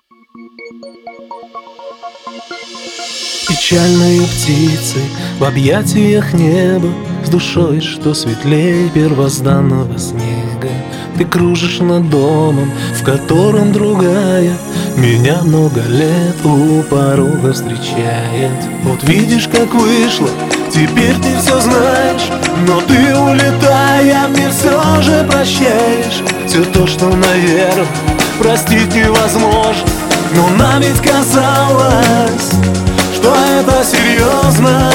Печальные птицы в объятиях неба, с душой, что светлее первозданного снега. Ты кружишь над домом, в котором другая меня много лет у порога встречает. Вот видишь, как вышло, теперь ты все знаешь, но ты, улетая, мне все же прощаешь. Все то, что, наверное, простить невозможно, но нам ведь казалось, что это серьезно.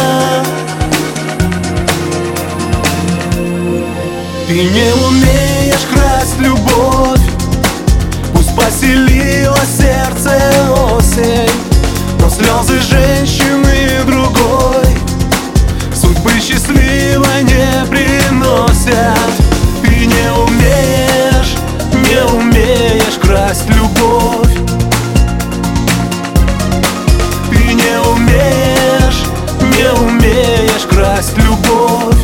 Ты не умеешь красть любовь, пусть поселилась в сердце осень, но слезы женщины другой судьбы счастливой не приносят. Ты не умеешь красть любовь. Ты не умеешь красть любовь.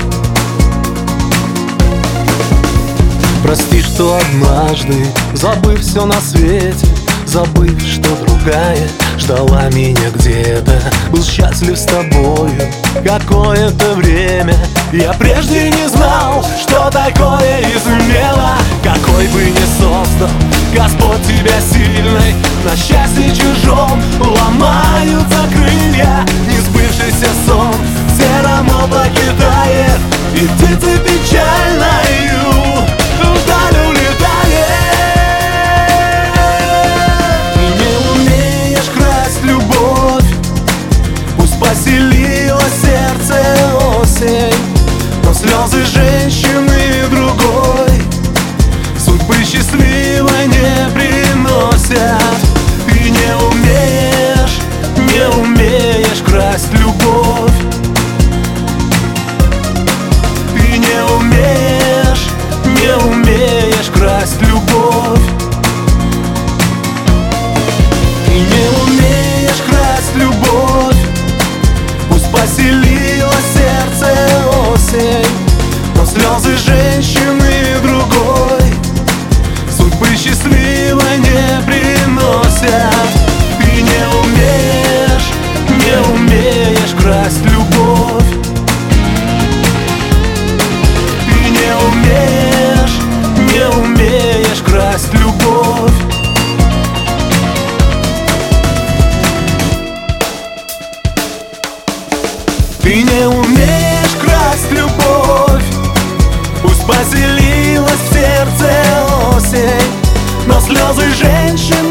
Прости, что однажды, забыв все на свете, забыв, что другая ждала меня где-то, был счастлив с тобою какое-то время. Я прежде не знал, что такое измена. Какой бы ни создал Господь тебя сильной, на счастье чужом ломаются крылья. Несбывшийся сон все равно покидает, и птицы печальною вдаль улетает. Ты не умеешь красть любовь, пусть поселилась в сердце осень, но слезы женщины другой судьбы счастливой не приносят. Ты не умеешь красть любовь. Ты не умеешь красть любовь. Ты не умеешь красть любовь, пусть поселилась в сердце осень, но слезы женщины другой судьбы счастливой не приносят. Ты не умеешь красть любовь. Ты не умеешь красть любовь. Ты не умеешь красть любовь, пусть поселилась в сердце осень, но слезы женщин